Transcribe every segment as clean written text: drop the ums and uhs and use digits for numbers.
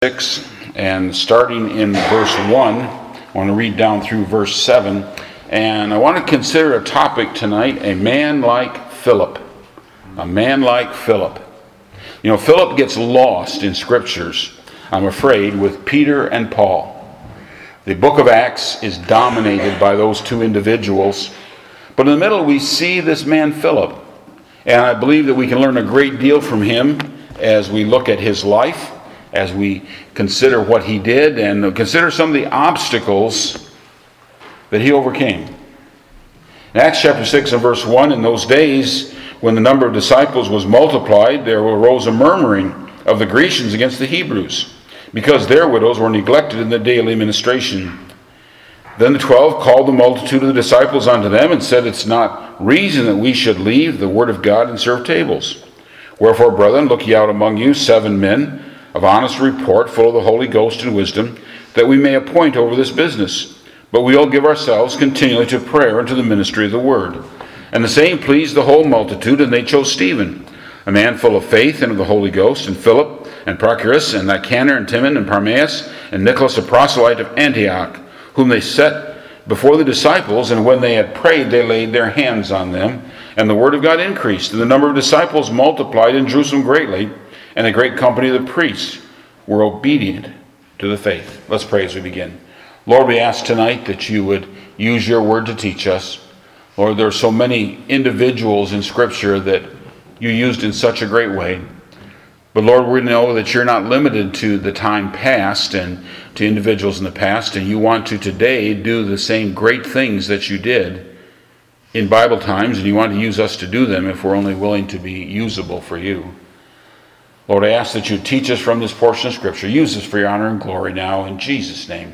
6, and starting in verse 1, I want to read down through verse 7, and I want to consider a topic tonight, a man like Philip. A man like Philip. You know, Philip gets lost in scriptures, I'm afraid, with Peter and Paul. The book of Acts is dominated by those two individuals, but in the middle we see this man Philip, and I believe that we can learn a great deal from him as we look at his life, as we consider what he did and consider some of the obstacles that he overcame. In Acts chapter 6 and verse 1, in those days when the number of disciples was multiplied, there arose a murmuring of the Grecians against the Hebrews, because their widows were neglected in the daily ministration. Then the 12 called the multitude of the disciples unto them and said, It's not reason that we should leave the word of God and serve tables. Wherefore, brethren, look ye out among you 7 men of honest report, full of the Holy Ghost and wisdom, that we may appoint over this business. But we all give ourselves continually to prayer and to the ministry of the word. And the same pleased the whole multitude, and they chose Stephen, a man full of faith and of the Holy Ghost, and Philip, and Prochorus, and Nicanor, and Timon, and Parmenas, and Nicholas, a proselyte of Antioch, whom they set before the disciples, and when they had prayed, they laid their hands on them. And the word of God increased, and the number of disciples multiplied in Jerusalem greatly, and a great company of the priests were obedient to the faith. Let's pray as we begin. Lord, we ask tonight that you would use your word to teach us. Lord, there are so many individuals in Scripture that you used in such a great way. But Lord, we know that you're not limited to the time past and to individuals in the past, and you want to today do the same great things that you did in Bible times, and you want to use us to do them if we're only willing to be usable for you. Lord, I ask that you teach us from this portion of Scripture. Use us for your honor and glory now, in Jesus' name.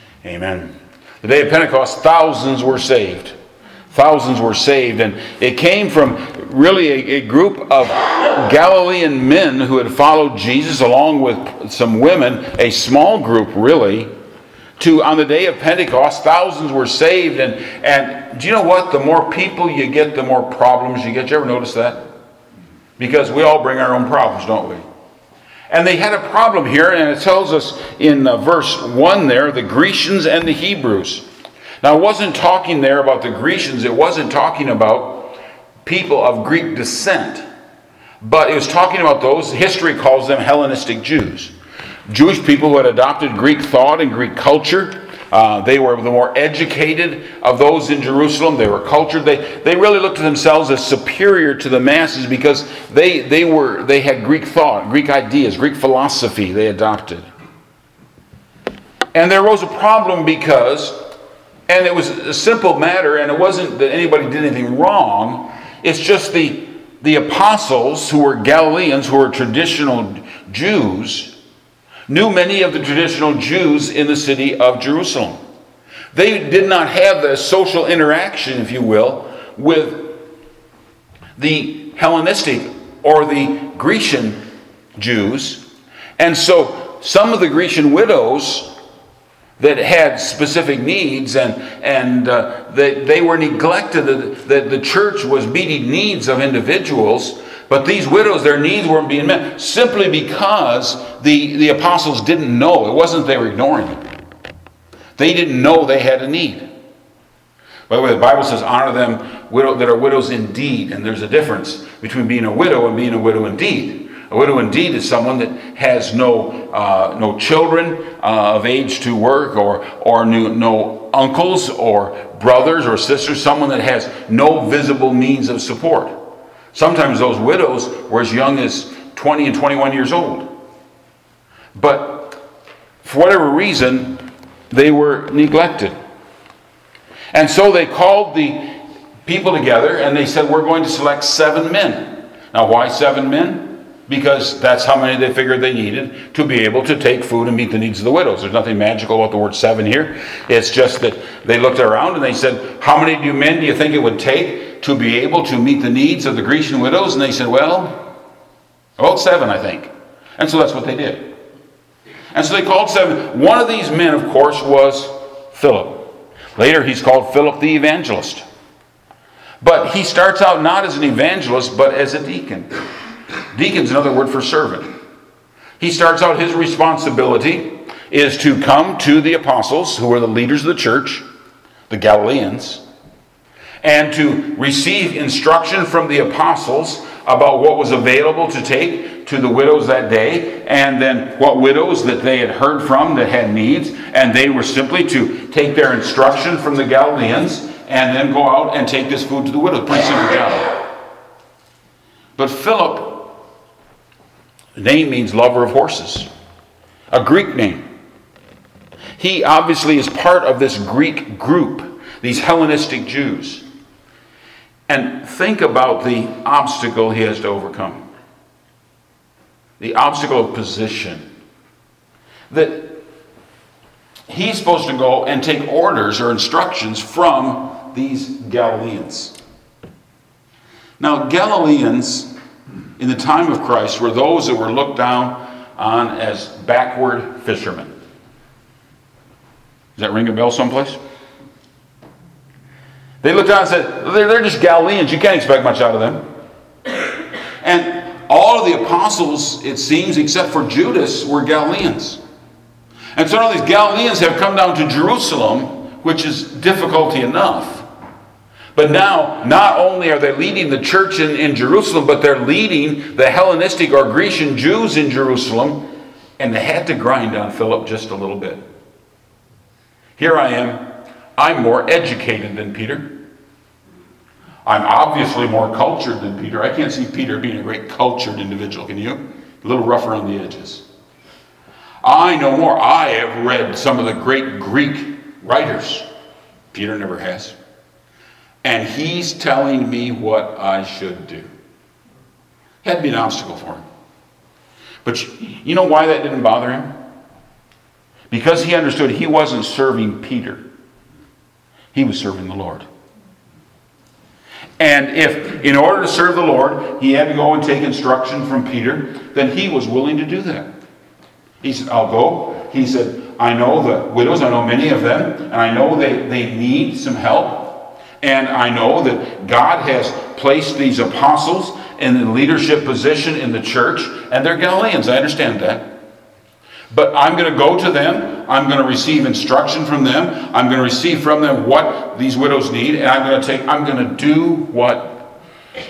Amen. The day of Pentecost, thousands were saved. Thousands were saved, and it came from really a group of Galilean men who had followed Jesus along with some women, a small group really, to on the day of Pentecost, thousands were saved. And do you know what? The more people you get, the more problems you get. Did you ever notice that? Because we all bring our own problems, don't we? And they had a problem here, and it tells us in verse 1 there, the Grecians and the Hebrews. Now, it wasn't talking there about the Grecians. It wasn't talking about people of Greek descent. But it was talking about those, history calls them Hellenistic Jews. Jewish people who had adopted Greek thought and Greek culture. They were the more educated of those in Jerusalem. They were cultured. They really looked at themselves as superior to the masses because they had Greek thought, Greek ideas, Greek philosophy they adopted. And there arose a problem because, and it was a simple matter, and it wasn't that anybody did anything wrong. It's just the apostles who were Galileans, who were traditional Jews, knew many of the traditional Jews in the city of Jerusalem. They did not have the social interaction, if you will, with the Hellenistic or the Grecian Jews. And so some of the Grecian widows that had specific needs and they were neglected, that the church was meeting needs of individuals. But these widows, their needs weren't being met simply because the apostles didn't know. It wasn't they were ignoring it. They didn't know they had a need. By the way, the Bible says, honor them that are widows indeed. And there's a difference between being a widow and being a widow indeed. A widow indeed is someone that has no children of age to work or no uncles or brothers or sisters, someone that has no visible means of support. Sometimes those widows were as young as 20 and 21 years old. But for whatever reason, they were neglected. And so they called the people together and they said, we're going to select 7 men. Now, why 7 men? Because that's how many they figured they needed to be able to take food and meet the needs of the widows. There's nothing magical about the word 7 here. It's just that they looked around and they said, how many men do you think it would take to be able to meet the needs of the Grecian widows? And they said, well, about 7, I think. And so that's what they did. And so they called 7. One of these men, of course, was Philip. Later, he's called Philip the evangelist. But he starts out not as an evangelist, but as a deacon. Deacon's another word for servant. He starts out, his responsibility is to come to the apostles, who are the leaders of the church, the Galileans, and to receive instruction from the apostles about what was available to take to the widows that day, and then what widows that they had heard from that had needs, and they were simply to take their instruction from the Galileans and then go out and take this food to the widows. Pretty simple job. But Philip, the name means lover of horses, a Greek name. He obviously is part of this Greek group, these Hellenistic Jews. And think about the obstacle he has to overcome. The obstacle of position. That he's supposed to go and take orders or instructions from these Galileans. Now, Galileans in the time of Christ were those that were looked down on as backward fishermen. Does that ring a bell someplace? They looked down and said, they're just Galileans. You can't expect much out of them. And all of the apostles, it seems, except for Judas, were Galileans. And so now these Galileans have come down to Jerusalem, which is difficulty enough. But now, not only are they leading the church in Jerusalem, but they're leading the Hellenistic or Grecian Jews in Jerusalem. And they had to grind on Philip just a little bit. Here I am. I'm more educated than Peter. I'm obviously more cultured than Peter. I can't see Peter being a great cultured individual, can you? A little rough around the edges. I know more. I have read some of the great Greek writers. Peter never has. And he's telling me what I should do. Had to be an obstacle for him. But you know why that didn't bother him? Because he understood he wasn't serving Peter. He was serving the Lord. And if, in order to serve the Lord, he had to go and take instruction from Peter, then he was willing to do that. He said, I'll go. He said, I know the widows, I know many of them, and I know they need some help. And I know that God has placed these apostles in the leadership position in the church, and they're Galileans, I understand that. But I'm going to go to them. I'm going to receive instruction from them. I'm going to receive from them what these widows need. And I'm going to do what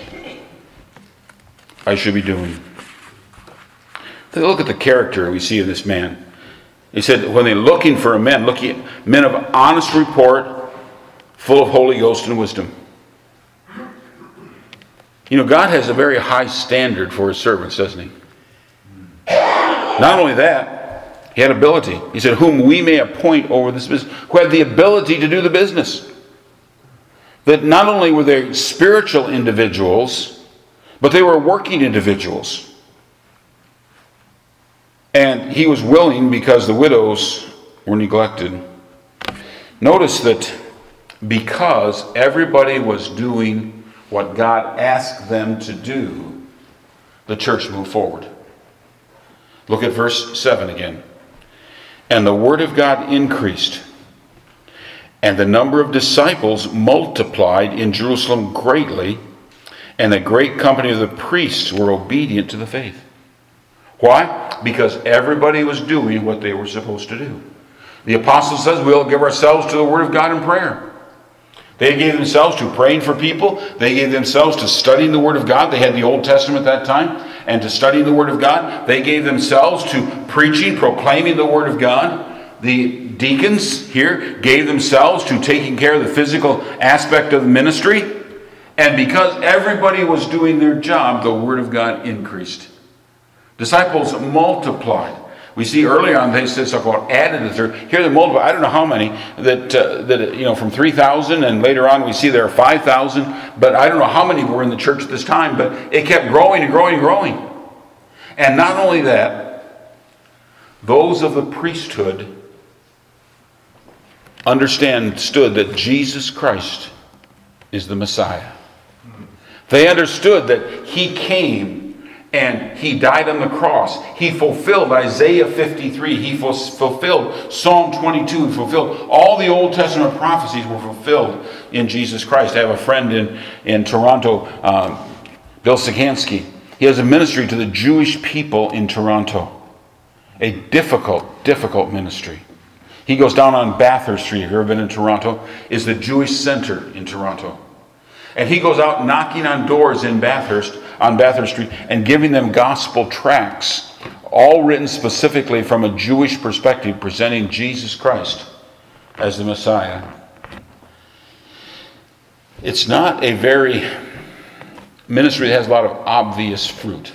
I should be doing. Look at the character we see in this man. He said, when they're looking for a man, looking at men of honest report, full of Holy Ghost and wisdom. You know, God has a very high standard for his servants, doesn't he? Not only that, he had ability. He said, whom we may appoint over this business, who had the ability to do the business. That not only were they spiritual individuals, but they were working individuals. And he was willing because the widows were neglected. Notice that because everybody was doing what God asked them to do, the church moved forward. Look at verse 7 again. And the word of God increased, and the number of disciples multiplied in Jerusalem greatly, and a great company of the priests were obedient to the faith. Why? Because everybody was doing what they were supposed to do. The apostle says we'll give ourselves to the word of God in prayer. They gave themselves to praying for people. They gave themselves to studying the word of God. They had the Old Testament at that time. And to studying the word of God. They gave themselves to preaching, proclaiming the word of God. The deacons here gave themselves to taking care of the physical aspect of the ministry. And because everybody was doing their job, the word of God increased. Disciples multiplied. We see earlier on they said something about added to the third. Here they multiplied. I don't know how many that from 3,000, and later on we see there are 5,000. But I don't know how many were in the church at this time. But it kept growing and growing and growing. And not only that, those of the priesthood understood that Jesus Christ is the Messiah. They understood that he came and he died on the cross. He fulfilled Isaiah 53. He fulfilled Psalm 22. He fulfilled all the Old Testament prophecies were fulfilled in Jesus Christ. I have a friend in Toronto, Bill Sikansky. He has a ministry to the Jewish people in Toronto. A difficult ministry. He goes down on Bathurst Street, if you've ever been in Toronto, is the Jewish center in Toronto. And he goes out knocking on doors on Bathurst Street, and giving them gospel tracts, all written specifically from a Jewish perspective, presenting Jesus Christ as the Messiah. It's not a very ministry that has a lot of obvious fruit.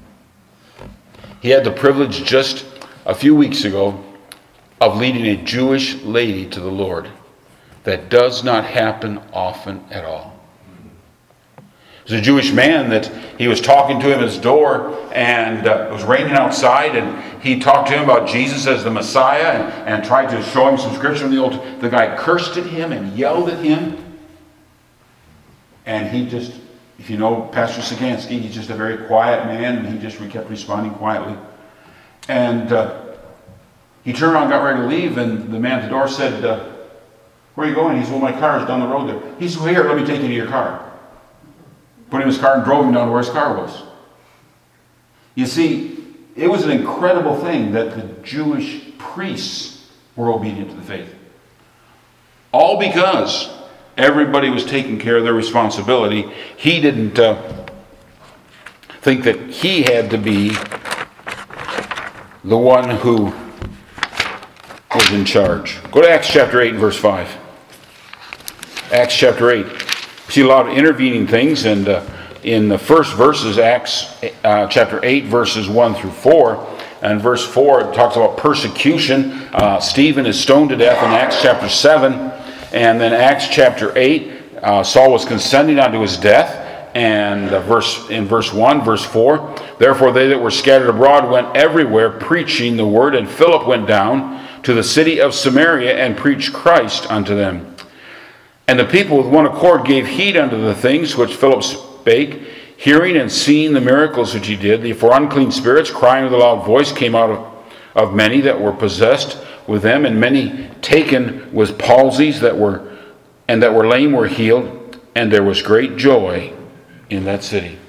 He had the privilege just a few weeks ago of leading a Jewish lady to the Lord. That does not happen often at all. There's a Jewish man that he was talking to him at his door, and it was raining outside, and he talked to him about Jesus as the Messiah and tried to show him some scripture in the Old. The guy cursed at him and yelled at him. And he just, if you know Pastor Sikansky, he's just a very quiet man, and he just kept responding quietly. And he turned around and got ready to leave, and the man at the door said, "Where are you going?" He said, "Well, my car is down the road there." He said, "Well, here, let me take you to your car." Put him in his car and drove him down to where his car was. You see, it was an incredible thing that the Jewish priests were obedient to the faith. All because everybody was taking care of their responsibility. He didn't think that he had to be the one who was in charge. Go to Acts chapter 8 and verse 5. Acts chapter 8. We see a lot of intervening things, and in the first verses, Acts chapter 8, verses 1 through 4, and verse 4, it talks about persecution. Stephen is stoned to death in Acts chapter 7, and then Acts chapter 8, Saul was consenting unto his death, and in verse 1, verse 4, therefore they that were scattered abroad went everywhere preaching the word, and Philip went down to the city of Samaria and preached Christ unto them. And the people with one accord gave heed unto the things which Philip spake, hearing and seeing the miracles which he did. For unclean spirits, crying with a loud voice, came out of many that were possessed with them, and many taken with palsies that were lame were healed, and there was great joy in that city.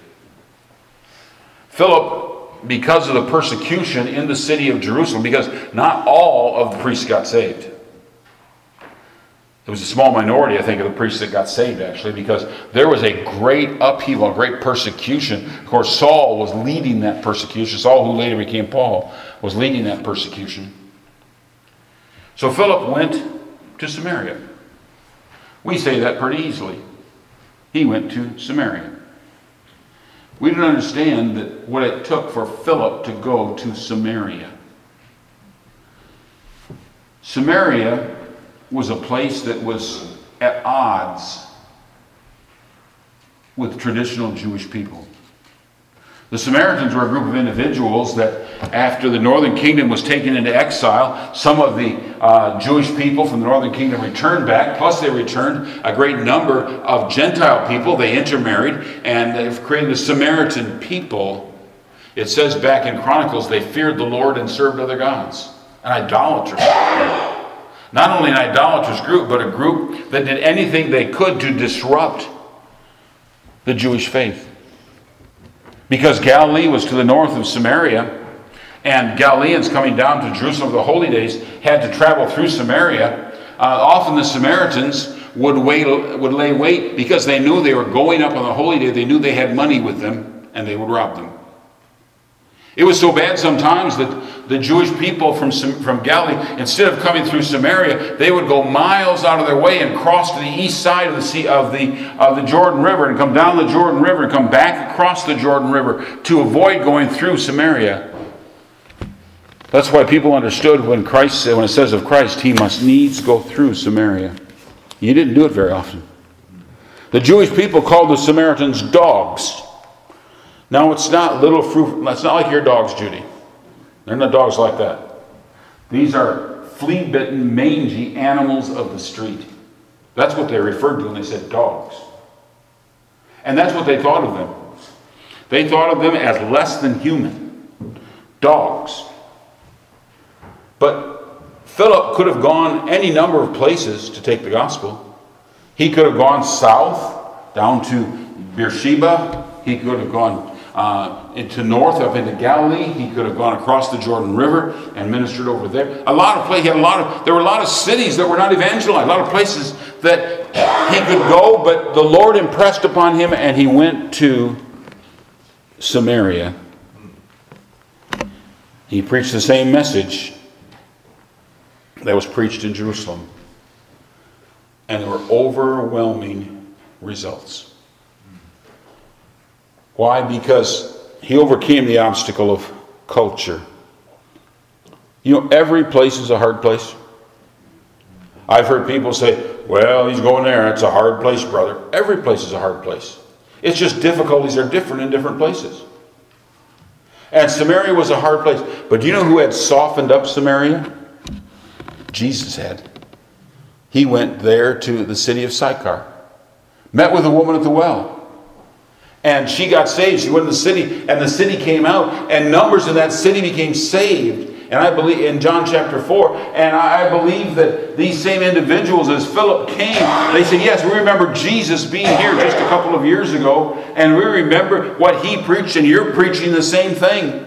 Philip, because of the persecution in the city of Jerusalem, because not all of the priests got saved. It was a small minority, I think, of the priests that got saved, actually, because there was a great upheaval, a great persecution. Of course, Saul was leading that persecution. Saul, who later became Paul, was leading that persecution. So Philip went to Samaria. We say that pretty easily. He went to Samaria. We don't understand that what it took for Philip to go to Samaria. Samaria was a place that was at odds with traditional Jewish people. The Samaritans were a group of individuals that, after the northern kingdom was taken into exile, some of the Jewish people from the northern kingdom returned back, plus they returned a great number of Gentile people. They intermarried, and they've created the Samaritan people. It says back in Chronicles, they feared the Lord and served other gods. An idolatrous group. Not only an idolatrous group, but a group that did anything they could to disrupt the Jewish faith. Because Galilee was to the north of Samaria, and Galileans coming down to Jerusalem for the holy days had to travel through Samaria. Often the Samaritans would lay wait because they knew they were going up on the holy day. They knew they had money with them, and they would rob them. It was so bad sometimes that the Jewish people from Galilee, instead of coming through Samaria, they would go miles out of their way and cross to the east side of the Jordan River and come down the Jordan River and come back across the Jordan River to avoid going through Samaria. That's why people understood when it says of Christ, he must needs go through Samaria. He didn't do it very often. The Jewish people called the Samaritans dogs. Now, it's not it's not like your dogs, Judy. They're not dogs like that. These are flea-bitten, mangy animals of the street. That's what they referred to when they said dogs. And that's what they thought of them. They thought of them as less than human. Dogs. But Philip could have gone any number of places to take the gospel. He could have gone south, down to Beersheba. He could have gone into north, up into Galilee. He could have gone across the Jordan River and ministered over there. There were a lot of cities that were not evangelized, a lot of places that he could go, but the Lord impressed upon him, and he went to Samaria. He preached the same message that was preached in Jerusalem. And there were overwhelming results. Why? Because he overcame the obstacle of culture. You know, every place is a hard place. I've heard people say, well, he's going there. That's a hard place, brother. Every place is a hard place. It's just difficulties are different in different places. And Samaria was a hard place. But do you know who had softened up Samaria? Jesus had. He went there to the city of Sychar. Met with a woman at the well. And she got saved. She went to the city, and the city came out, and numbers in that city became saved. And I believe in John chapter 4, and I believe that these same individuals, as Philip came, they said, yes, we remember Jesus being here just a couple of years ago, and we remember what he preached, and you're preaching the same thing.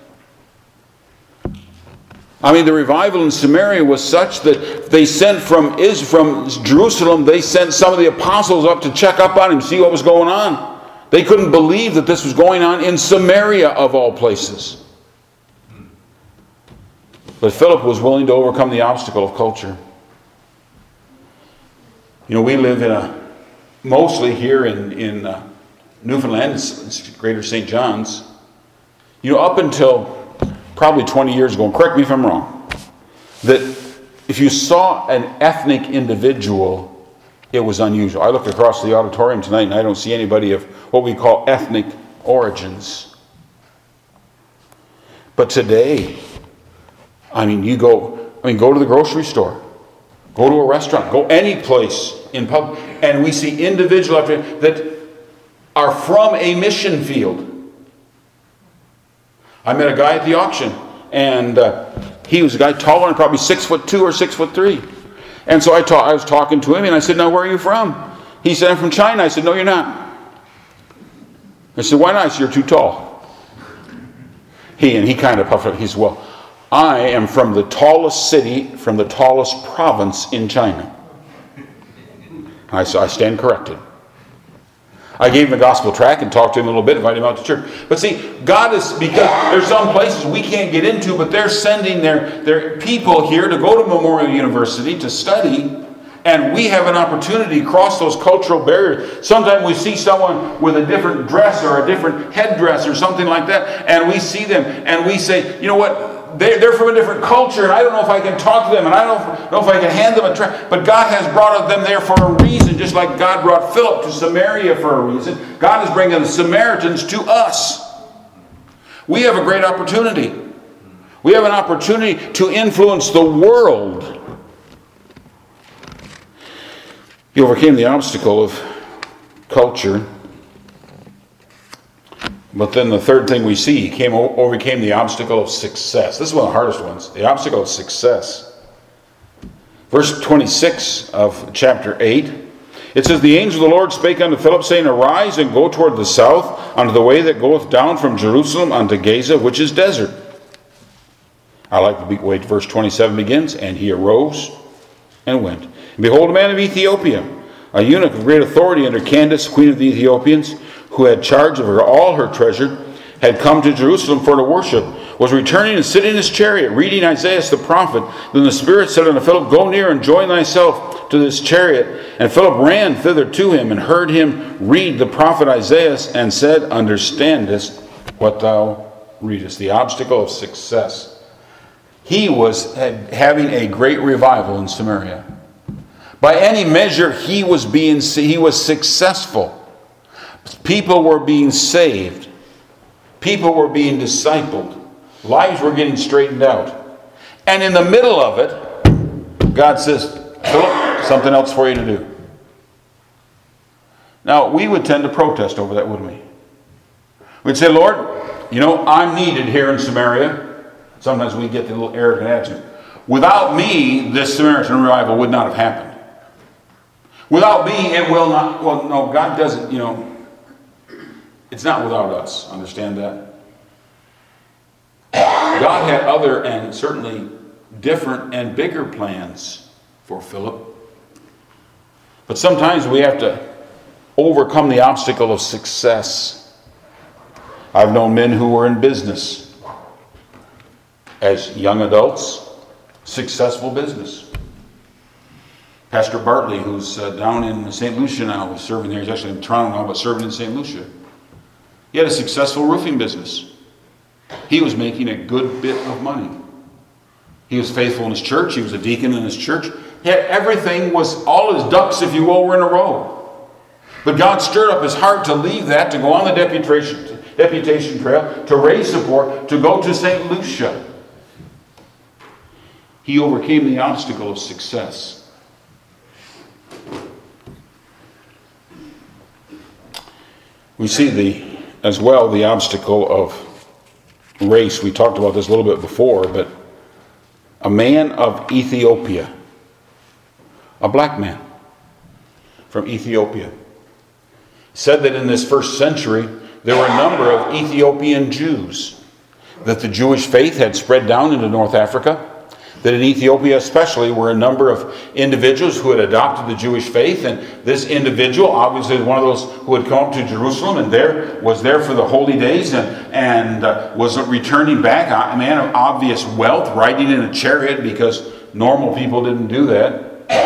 I mean, the revival in Samaria was such that they sent from Jerusalem, they sent some of the apostles up to check up on him, see what was going on. They couldn't believe that this was going on in Samaria, of all places. But Philip was willing to overcome the obstacle of culture. You know, we live mostly here in Newfoundland, it's Greater St. John's. You know, up until probably 20 years ago, and correct me if I'm wrong, that if you saw an ethnic individual, it was unusual. I looked across the auditorium tonight and I don't see anybody of what we call ethnic origins. But today, go to the grocery store, go to a restaurant, go any place in public, and we see individuals that are from a mission field. I met a guy at the auction, and he was a guy taller than probably 6'2" or 6'3". And so I was talking to him, and I said, "Now, where are you from?" He said, "I'm from China." I said, "No, you're not." I said, "Why not?" I said, "You're too tall." He kind of puffed up. He said, "Well, I am from the tallest city, from the tallest province in China." I said, "I stand corrected." I gave him the gospel tract and talked to him a little bit, invited him out to church. But see, God is, because there's some places we can't get into, but they're sending their people here to go to Memorial University to study, and we have an opportunity to cross those cultural barriers. Sometimes we see someone with a different dress or a different headdress or something like that, and we see them and we say, you know what? They're from a different culture, and I don't know if I can talk to them, and I don't know if I can hand them a tract. But God has brought them there for a reason, just like God brought Philip to Samaria for a reason. God is bringing the Samaritans to us. We have a great opportunity. We have an opportunity to influence the world. He overcame the obstacle of culture. But then the third thing we see, he overcame the obstacle of success. This is one of the hardest ones, the obstacle of success. Verse 26 of chapter 8, it says, "The angel of the Lord spake unto Philip, saying, Arise and go toward the south, unto the way that goeth down from Jerusalem unto Gaza, which is desert." I like the way verse 27 begins. "And he arose and went. And behold, a man of Ethiopia, a eunuch of great authority under Candace, queen of the Ethiopians, who had charge of all her treasure, had come to Jerusalem for to worship, was returning and sitting in his chariot, reading Isaiah the prophet. Then the Spirit said unto Philip, Go near and join thyself to this chariot. And Philip ran thither to him, and heard him read the prophet Isaiah, and said, Understandest what thou readest?" The obstacle of success. He was having a great revival in Samaria. By any measure, he was successful. People were being saved. People were being discipled. Lives were getting straightened out. And in the middle of it, God says, "Philip, something else for you to do." Now, we would tend to protest over that, wouldn't we? We'd say, "Lord, I'm needed here in Samaria." Sometimes we get the little arrogant attitude. "Without me, this Samaritan revival would not have happened. Without me, it will not." Well, no, God doesn't, it's not without us. Understand that? God had other and certainly different and bigger plans for Philip. But sometimes we have to overcome the obstacle of success. I've known men who were in business as young adults, successful business. Pastor Bartley, who's down in St. Lucia now, is serving there. He's actually in Toronto now, but serving in St. Lucia. He had a successful roofing business. He was making a good bit of money. He was faithful in his church. He was a deacon in his church. He had everything, was all his ducks, if you will, were in a row. But God stirred up his heart to leave that, to go on the deputation trail, to raise support, to go to St. Lucia. He overcame the obstacle of success. We see as well the obstacle of race. We talked about this a little bit before, but a man of Ethiopia, a black man from Ethiopia, said that in this first century there were a number of Ethiopian Jews, that the Jewish faith had spread down into North Africa, that in Ethiopia especially were a number of individuals who had adopted the Jewish faith, and this individual obviously was one of those who had come up to Jerusalem and was there for the holy days and was returning back, a man of obvious wealth, riding in a chariot because normal people didn't do that.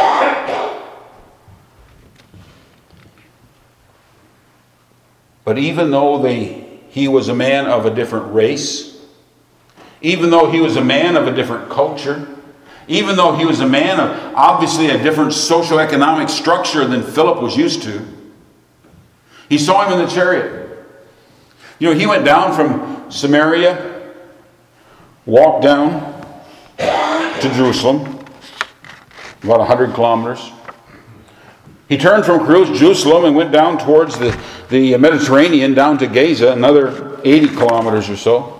But even though he was a man of a different race, even though he was a man of a different culture, even though he was a man of obviously a different socioeconomic structure than Philip was used to, he saw him in the chariot. You know, he went down from Samaria, walked down to Jerusalem, about 100 kilometers. He turned from Jerusalem and went down towards the Mediterranean, down to Gaza, another 80 kilometers or so,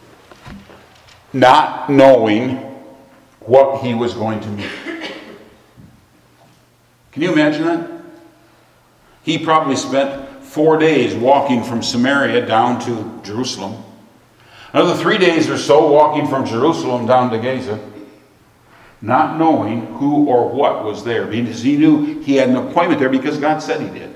not knowing what he was going to meet. Can you imagine that? He probably spent 4 days walking from Samaria down to Jerusalem. Another 3 days or so walking from Jerusalem down to Gaza, not knowing who or what was there, because he knew he had an appointment there because God said he did.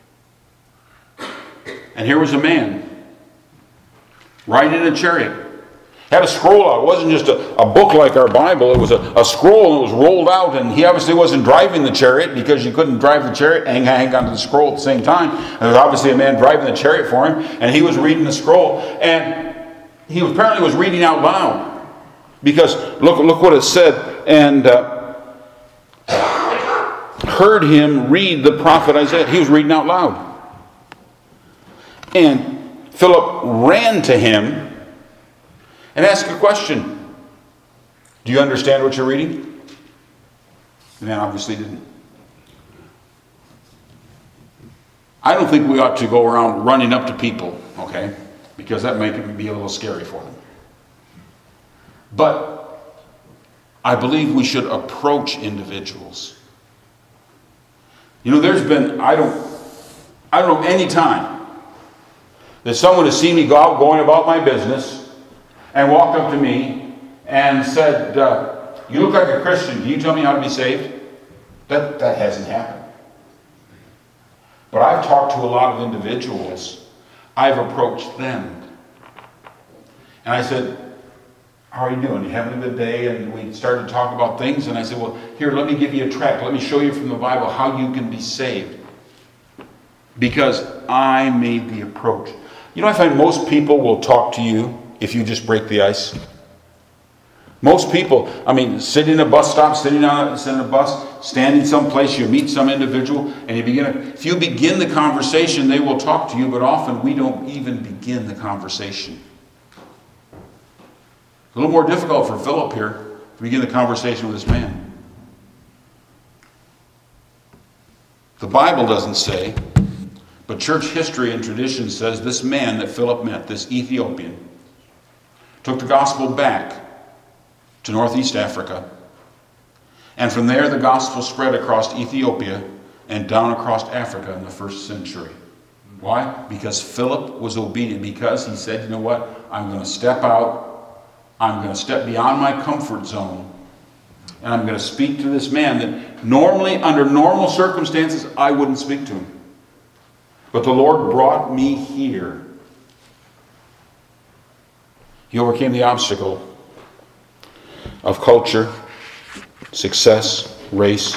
And here was a man riding in a chariot. Had a scroll out. It wasn't just a book like our Bible. It was a scroll, and it was rolled out, and he obviously wasn't driving the chariot because you couldn't drive the chariot and hang onto the scroll at the same time. And there was obviously a man driving the chariot for him, and he was reading the scroll. And he apparently was reading out loud because look what it said. And heard him read the prophet Isaiah. He was reading out loud. And Philip ran to him and ask a question. Do you understand what you're reading? The man obviously didn't. I don't think we ought to go around running up to people, okay? Because that might be a little scary for them. But I believe we should approach individuals. You know, there's been, I don't know any time that someone has seen me go out going about my business and walked up to me and said, you look like a Christian. Can you tell me how to be saved? That hasn't happened. But I've talked to a lot of individuals. I've approached them. And I said, how are you doing? You having a good day? And we started to talk about things. And I said, well, here, let me give you a tract. Let me show you from the Bible how you can be saved. Because I made the approach. You know, I find most people will talk to you if you just break the ice. Most people, I mean, sitting in a bus stop, sitting on a bus, standing someplace, you meet some individual, and if you begin the conversation, they will talk to you, but often we don't even begin the conversation. It's a little more difficult for Philip here to begin the conversation with this man. The Bible doesn't say, but church history and tradition says this man that Philip met, this Ethiopian, took the gospel back to northeast Africa. And from there, the gospel spread across Ethiopia and down across Africa in the first century. Why? Because Philip was obedient. Because he said, you know what? I'm going to step out. I'm going to step beyond my comfort zone. And I'm going to speak to this man that normally, under normal circumstances, I wouldn't speak to him. But the Lord brought me here. He overcame the obstacle of culture, success, race.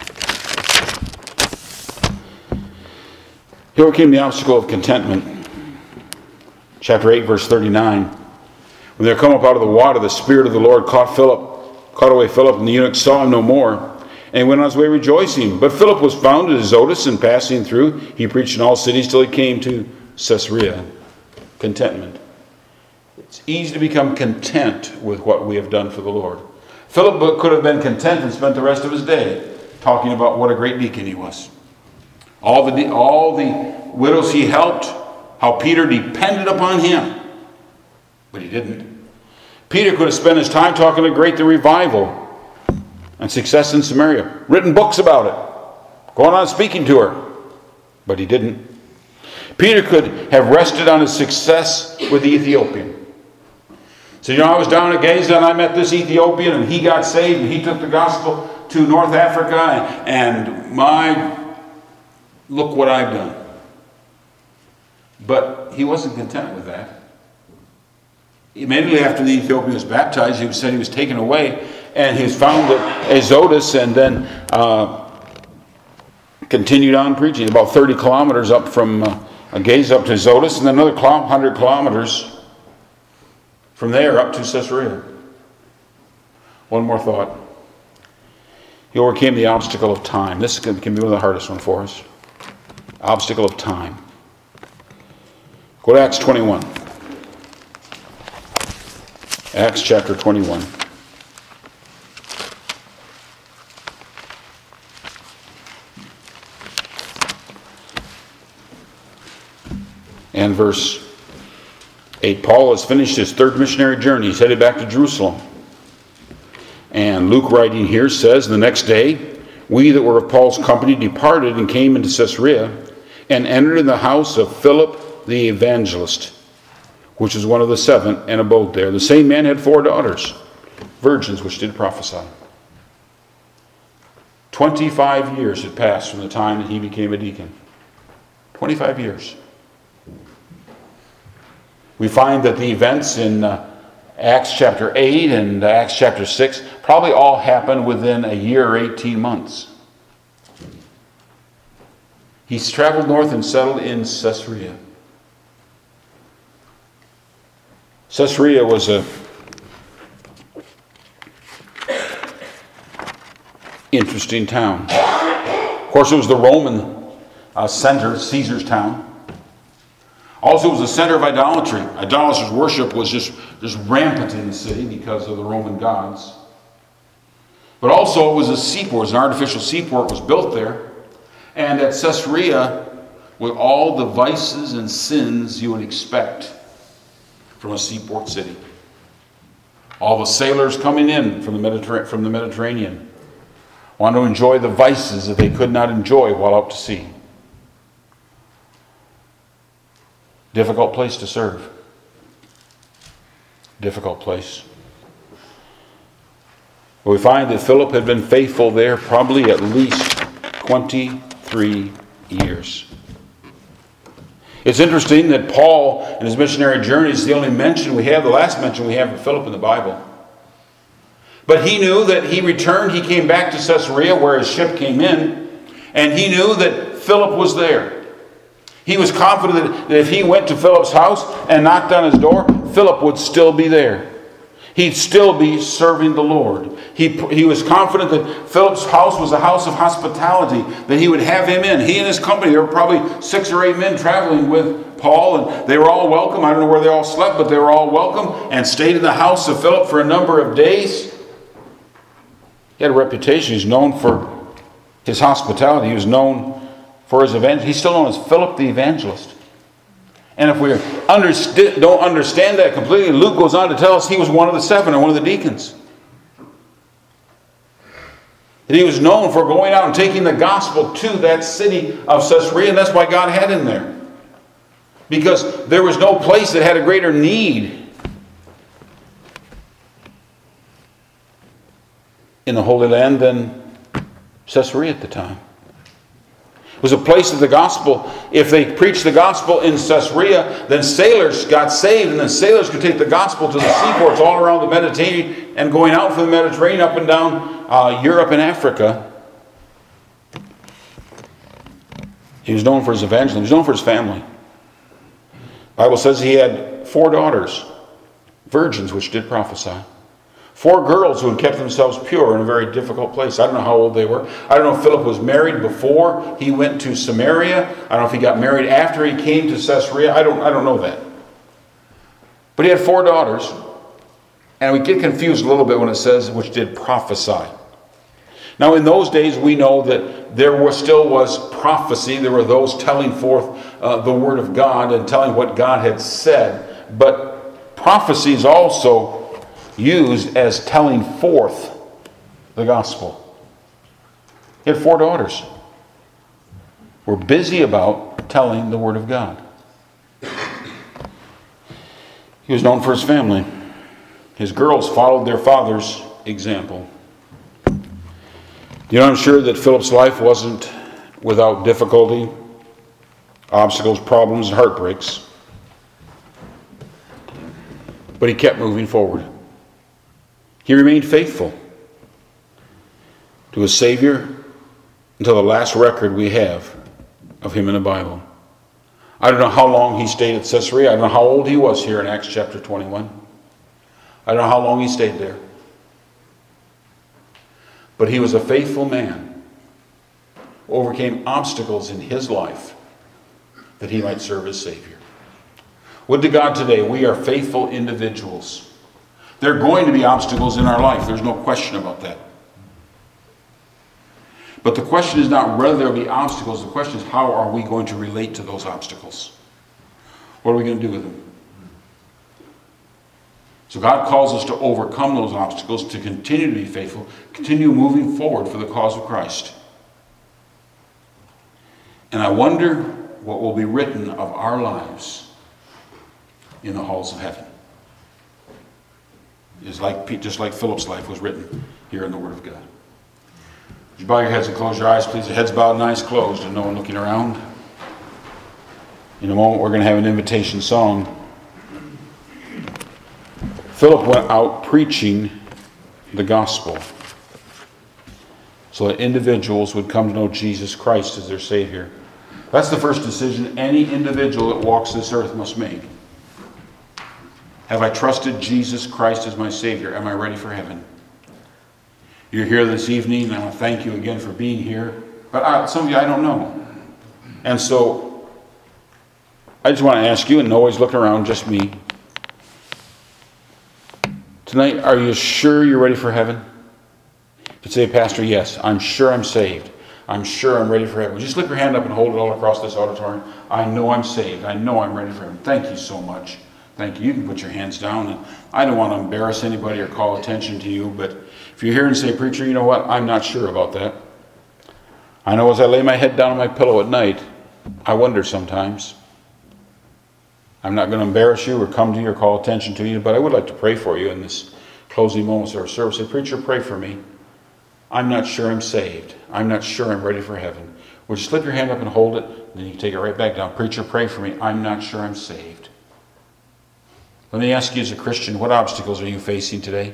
He overcame the obstacle of contentment. Chapter 8, verse 39. When they come up out of the water, the Spirit of the Lord caught away Philip, and the eunuch saw him no more, and he went on his way rejoicing. But Philip was found at Azotus, and passing through, he preached in all cities till he came to Caesarea. Contentment. It's easy to become content with what we have done for the Lord. Philip could have been content and spent the rest of his day talking about what a great deacon he was. All the widows he helped, how Peter depended upon him. But he didn't. Peter could have spent his time talking about the revival and success in Samaria. Written books about it. Going on speaking to her. But he didn't. Peter could have rested on his success with the Ethiopian. So, I was down at Gaza and I met this Ethiopian and he got saved and he took the gospel to North Africa and look what I've done. But he wasn't content with that. Immediately after the Ethiopian was baptized, he said he was taken away and he was found at Azotus and then continued on preaching. About 30 kilometers up from Gaza up to Azotus and then another 100 kilometers from there up to Caesarea. One more thought. He overcame the obstacle of time. This can be one of the hardest ones for us. Obstacle of time. Go to Acts 21. Acts chapter 21. And verse 8. Paul has finished his third missionary journey. He's headed back to Jerusalem. And Luke, writing here, says, the next day, we that were of Paul's company departed and came into Caesarea and entered in the house of Philip the evangelist, which was one of the 7, and abode there. The same man had 4 daughters, virgins, which did prophesy. 25 years had passed from the time that he became a deacon. 25 years. We find that the events in Acts chapter 8 and Acts chapter 6 probably all happened within a year or 18 months. He's traveled north and settled in Caesarea. Caesarea was a interesting town. Of course, it was the Roman center, Caesar's town. Also, it was a center of idolatry. Idolatrous worship was just rampant in the city because of the Roman gods. But also, it was a seaport. It was an artificial seaport was built there. And at Caesarea, with all the vices and sins you would expect from a seaport city. All the sailors coming in from the Mediterranean wanted to enjoy the vices that they could not enjoy while out to sea. Difficult place to serve. Difficult place. But we find that Philip had been faithful there probably at least 23 years. It's interesting that Paul, in his missionary journey, is the only mention we have, the last mention we have of Philip in the Bible. But he knew that he returned, he came back to Caesarea where his ship came in, and he knew that Philip was there. He was confident that if he went to Philip's house and knocked on his door, Philip would still be there. He'd still be serving the Lord. He was confident that Philip's house was a house of hospitality, that he would have him in. He and his company, there were probably 6 or 8 men traveling with Paul, and they were all welcome. I don't know where they all slept, but they were all welcome and stayed in the house of Philip for a number of days. He had a reputation. He's known for his hospitality. He was known for his evangelism. He's still known as Philip the evangelist. And if we don't understand that completely, Luke goes on to tell us he was one of the 7 or one of the deacons. That he was known for going out and taking the gospel to that city of Caesarea, and that's why God had him there. because there was no place that had a greater need in the Holy Land than Caesarea at the time. It was a place of the gospel. If they preached the gospel in Caesarea, then sailors got saved, and then sailors could take the gospel to the seaports all around the Mediterranean and going out from the Mediterranean up and down Europe and Africa. He was known for his evangelism. He was known for his family. The Bible says he had 4 daughters, virgins which did prophesy. 4 girls who had kept themselves pure in a very difficult place. I don't know how old they were. I don't know if Philip was married before he went to Samaria. I don't know if he got married after he came to Caesarea. I don't know that. But he had 4 daughters. And we get confused a little bit when it says, which did prophesy. Now in those days we know that there still was prophecy. There were those telling forth the word of God and telling what God had said. But prophecy is also used as telling forth the gospel. He had 4 daughters. Were busy about telling the word of God. He was known for his family. His girls followed their father's example. You know, I'm sure that Philip's life wasn't without difficulty, obstacles, problems, and heartbreaks. But he kept moving forward. He remained faithful to his Savior until the last record we have of him in the Bible. I don't know how long he stayed at Caesarea. I don't know how old he was here in Acts chapter 21. I don't know how long he stayed there. But he was a faithful man who overcame obstacles in his life that he might serve his Savior. Would to God today we are faithful individuals. There are going to be obstacles in our life. There's no question about that. But the question is not whether there will be obstacles. The question is, how are we going to relate to those obstacles? What are we going to do with them? So God calls us to overcome those obstacles, to continue to be faithful, continue moving forward for the cause of Christ. And I wonder what will be written of our lives in the halls of heaven. It's just like Philip's life was written here in the Word of God. Would you bow your heads and close your eyes, please? The heads bowed and eyes closed and no one looking around. In a moment we're going to have an invitation song. Philip went out preaching the gospel so that individuals would come to know Jesus Christ as their Savior. That's the first decision any individual that walks this earth must make. Have I trusted Jesus Christ as my Savior? Am I ready for heaven? You're here this evening, and I want to thank you again for being here. But some of you, I don't know. And so, I just want to ask you, and nobody's looking around, just me. Tonight, are you sure you're ready for heaven? If you say, Pastor, yes, I'm sure I'm saved. I'm sure I'm ready for heaven. Would you slip your hand up and hold it all across this auditorium? I know I'm saved. I know I'm ready for heaven. Thank you so much. Thank you. You can put your hands down. And I don't want to embarrass anybody or call attention to you, but if you're here and say, Preacher, you know what? I'm not sure about that. I know as I lay my head down on my pillow at night, I wonder sometimes. I'm not going to embarrass you or come to you or call attention to you, but I would like to pray for you in this closing moments of our service. Say, Preacher, pray for me. I'm not sure I'm saved. I'm not sure I'm ready for heaven. Would you slip your hand up and hold it? And then you can take it right back down. Preacher, pray for me. I'm not sure I'm saved. Let me ask you as a Christian, what obstacles are you facing today?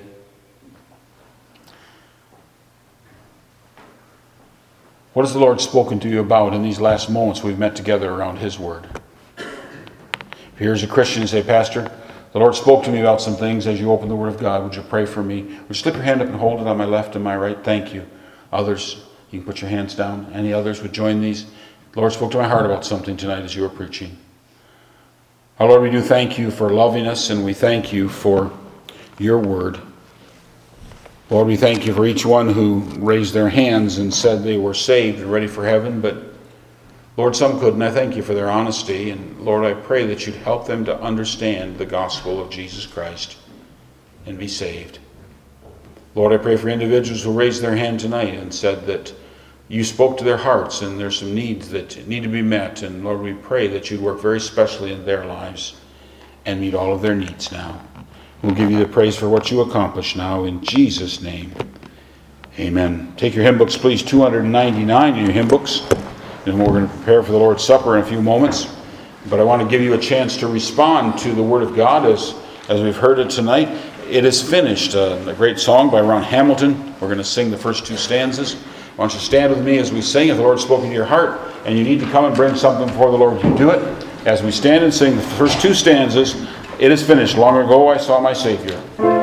What has the Lord spoken to you about in these last moments we've met together around His Word? If you're as a Christian and say, Pastor, the Lord spoke to me about some things as you open the Word of God. Would you pray for me? Would you slip your hand up and hold it on my left and my right? Thank you. Others, you can put your hands down. Any others would join these? The Lord spoke to my heart about something tonight as you were preaching. Our Lord, we do thank you for loving us, and we thank you for your word. Lord, we thank you for each one who raised their hands and said they were saved and ready for heaven, but Lord, some couldn't. I thank you for their honesty, and Lord, I pray that you'd help them to understand the gospel of Jesus Christ and be saved. Lord, I pray for individuals who raised their hand tonight and said that you spoke to their hearts, and there's some needs that need to be met. And Lord, we pray that you'd work very specially in their lives and meet all of their needs now. We'll give you the praise for what you accomplish now in Jesus' name. Amen. Take your hymn books, please, 299 in your hymn books. And we're going to prepare for the Lord's Supper in a few moments. But I want to give you a chance to respond to the Word of God as we've heard it tonight. It is finished, a great song by Ron Hamilton. We're going to sing the first two stanzas. Why don't you stand with me as we sing? If the Lord's spoken to your heart and you need to come and bring something before the Lord, you do it. As we stand and sing the first two stanzas, it is finished. Long ago I saw my Savior.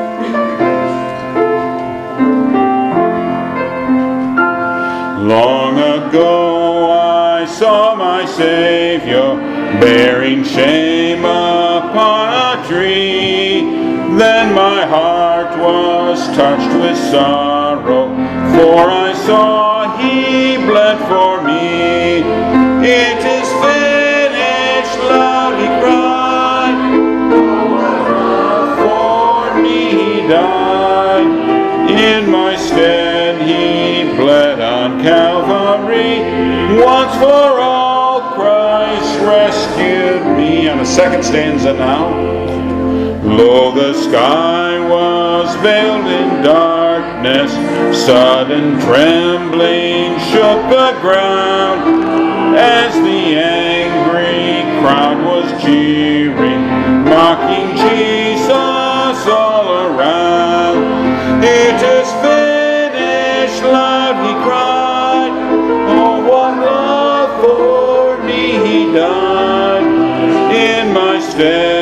Long ago I saw my Savior bearing shame upon a tree. Then my heart was touched with sorrow, for I saw he bled for me. It is finished, loud he cried, for me he died. In my stead he bled on Calvary. Once for all Christ rescued me. On the second stanza now. Lo, the sky was veiled in darkness, sudden trembling shook the ground, as the angry crowd was jeering, mocking Jesus all around. It is finished, loud he cried, oh, what love for me he died. In my stead